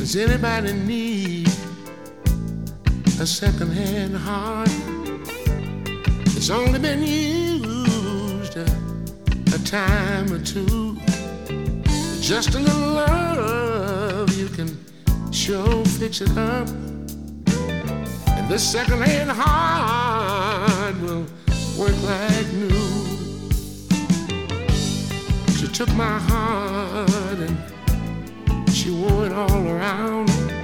Does anybody need a second-hand heart? It's only been used a time or two. Just a little love, you can sure fix it up. And this second-hand heart will work like new. She took my heart and she wore it all around.